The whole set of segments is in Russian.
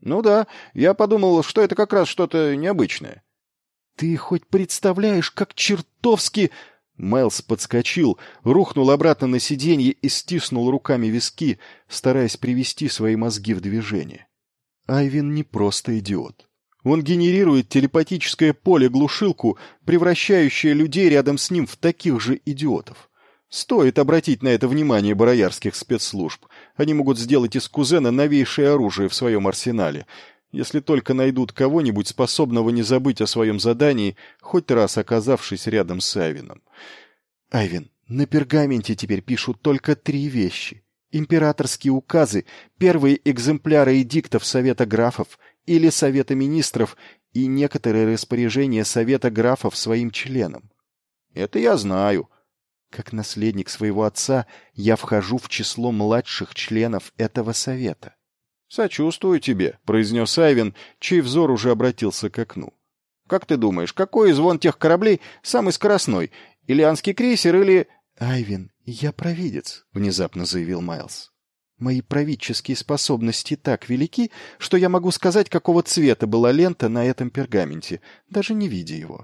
Ну да, я подумал, что это как раз что-то необычное. Ты хоть представляешь, как чертовски... Майлз подскочил, рухнул обратно на сиденье и стиснул руками виски, стараясь привести свои мозги в движение. Айвен не просто идиот. Он генерирует телепатическое поле-глушилку, превращающее людей рядом с ним в таких же идиотов. Стоит обратить на это внимание бароярских спецслужб. Они могут сделать из кузена новейшее оружие в своем арсенале, если только найдут кого-нибудь, способного не забыть о своем задании, хоть раз оказавшись рядом с Айвеном. Айвен, на пергаменте теперь пишут только 3 вещи. Императорские указы, первые экземпляры эдиктов Совета графов или Совета министров и некоторые распоряжения Совета графов своим членам. Это я знаю. Как наследник своего отца я вхожу в число младших членов этого совета. «Сочувствую тебе», — произнес Айвен, чей взор уже обратился к окну. «Как ты думаешь, какой из вон тех кораблей самый скоростной? Иллианский крейсер или...» «Айвен, я провидец», — внезапно заявил Майлз. «Мои правительские способности так велики, что я могу сказать, какого цвета была лента на этом пергаменте, даже не видя его».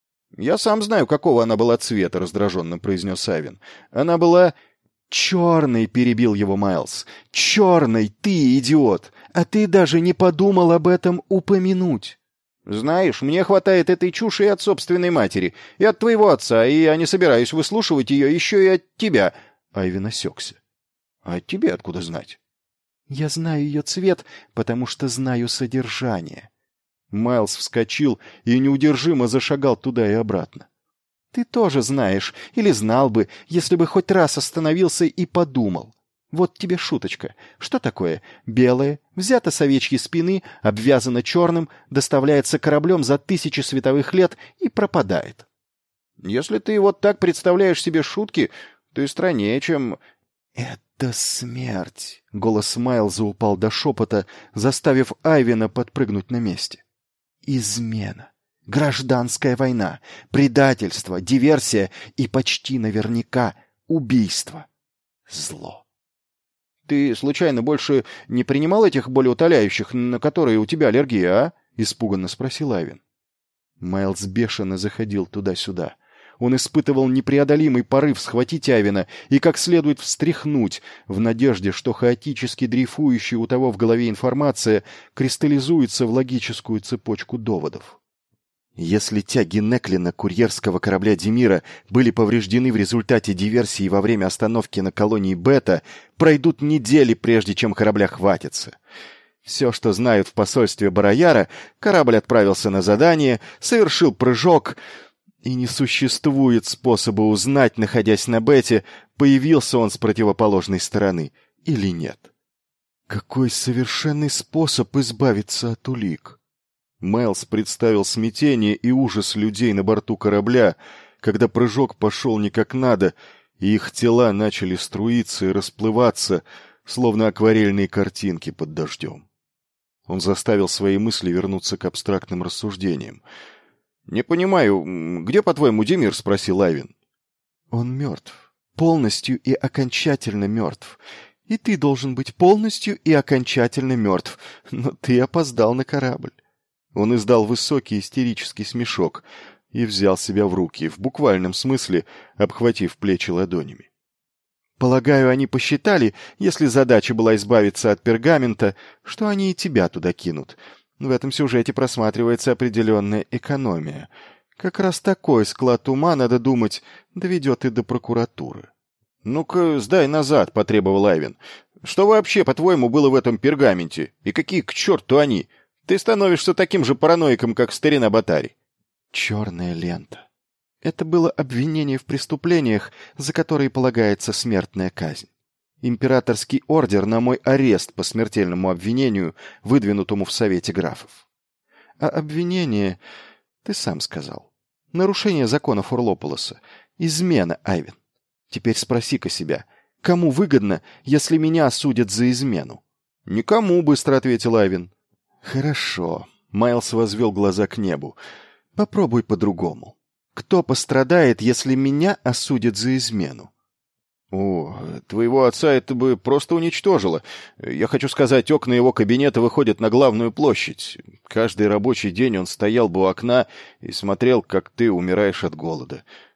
«Я сам знаю, какого она была цвета», — раздраженно произнес Айвен. «Она была...» «Черный», — перебил его Майлз. «Черный, ты идиот! А ты даже не подумал об этом упомянуть!» «Знаешь, мне хватает этой чуши и от собственной матери, и от твоего отца, и я не собираюсь выслушивать ее еще и от тебя». Айвен осекся. «А тебе откуда знать?» «Я знаю ее цвет, потому что знаю содержание». Майлз вскочил и неудержимо зашагал туда и обратно. «Ты тоже знаешь, или знал бы, если бы хоть раз остановился и подумал. Вот тебе шуточка. Что такое? Белое, взято с овечьей спины, обвязано черным, доставляется кораблем за 1000 световых лет и пропадает». «Если ты вот так представляешь себе шутки, ты страннее, чем...» «Это смерть!» — голос Майлза упал до шепота, заставив Айвена подпрыгнуть на месте. «Измена. Гражданская война, предательство, диверсия и почти наверняка убийство. Зло». «Ты, случайно, больше не принимал этих болеутоляющих, на которые у тебя аллергия, а?» — испуганно спросил Айвен. Майлз бешено заходил туда-сюда. Он испытывал непреодолимый порыв схватить Айвена и как следует встряхнуть, в надежде, что хаотически дрейфующая у того в голове информация кристаллизуется в логическую цепочку доводов. Если тяги Неклина, курьерского корабля Демира, были повреждены в результате диверсии во время остановки на колонии Бета, пройдут недели, прежде чем корабля хватится. Все, что знают в посольстве Барояра, корабль отправился на задание, совершил прыжок, и не существует способа узнать, находясь на Бете, появился он с противоположной стороны или нет. Какой совершенный способ избавиться от улик! Майлз представил смятение и ужас людей на борту корабля, когда прыжок пошел не как надо, и их тела начали струиться и расплываться, словно акварельные картинки под дождем. Он заставил свои мысли вернуться к абстрактным рассуждениям. «Не понимаю, где, по-твоему, Демир?» — спросил Айвен. «Он мертв. Полностью и окончательно мертв. И ты должен быть полностью и окончательно мертв. Но ты опоздал на корабль». Он издал высокий истерический смешок и взял себя в руки, в буквальном смысле обхватив плечи ладонями. «Полагаю, они посчитали, если задача была избавиться от пергамента, что они и тебя туда кинут. В этом сюжете просматривается определенная экономия. Как раз такой склад ума, надо думать, доведет и до прокуратуры». «Ну-ка, сдай назад», — потребовал Айвен. «Что вообще, по-твоему, было в этом пергаменте? И какие к черту они? Ты становишься таким же параноиком, как старина Батари». «Черная лента. Это было обвинение в преступлениях, за которые полагается смертная казнь. Императорский ордер на мой арест по смертельному обвинению, выдвинутому в Совете графов. А обвинение, ты сам сказал, нарушение законов Урлополоса, измена, Айвен. Теперь спроси-ка себя, кому выгодно, если меня осудят за измену?» «Никому», — быстро ответил Айвен. «Хорошо», — Майлз возвел глаза к небу. «Попробуй по-другому. Кто пострадает, если меня осудят за измену?» О, твоего отца это бы просто уничтожило. Я хочу сказать, окна его кабинета выходят на главную площадь. Каждый рабочий день он стоял бы у окна и смотрел, как ты умираешь от голода.